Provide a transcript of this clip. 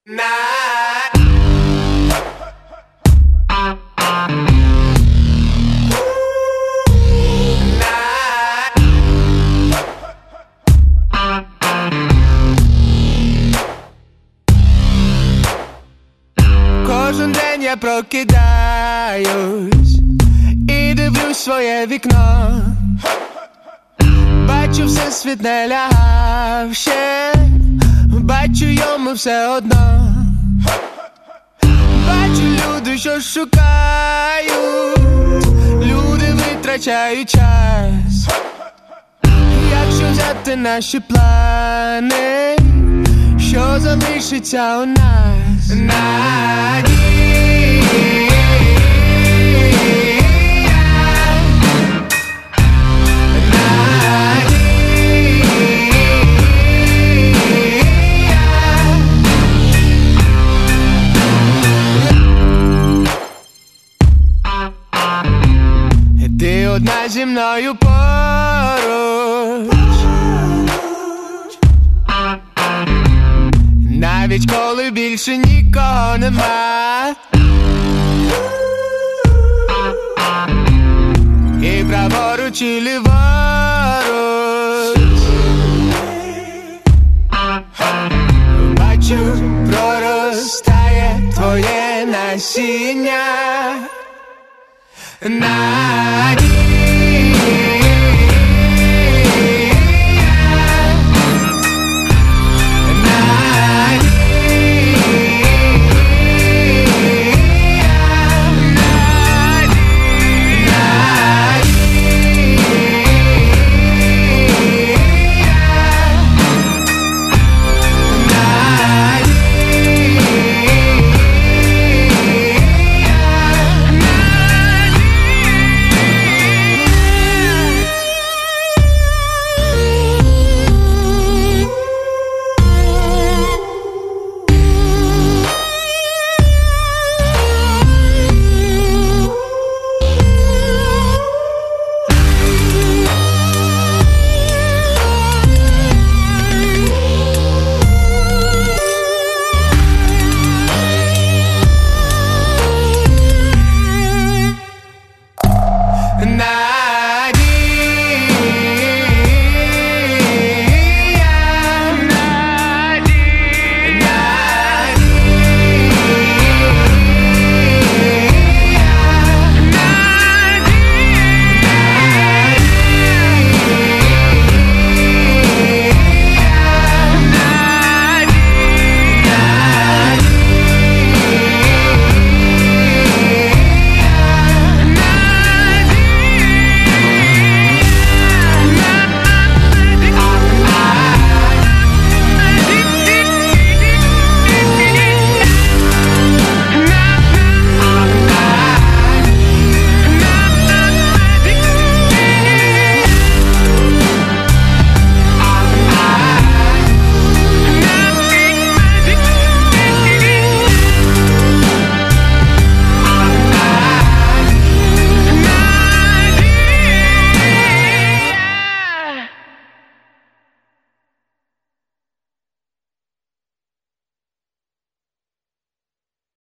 Кожен день я прокидаюсь і дивлюсь своє вікно. Бачу, всесвіт не лягав ще, бачу, йому все одно. Бачу, люди, що шукають, люди витрачають час. Якщо взяти наші плани, що залишиться у нас? Ти одна зі мною поруч, навіть коли більше нікого нема. І праворуч, і ліворуч бачу, проростає твоє насіння.